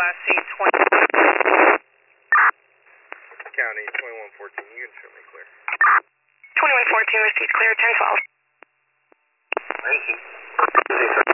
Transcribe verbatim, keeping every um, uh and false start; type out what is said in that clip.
last seen twenty. County twenty-one fourteen, you can show me clear. twenty-one fourteen, received clear, ten twelve. Thank you.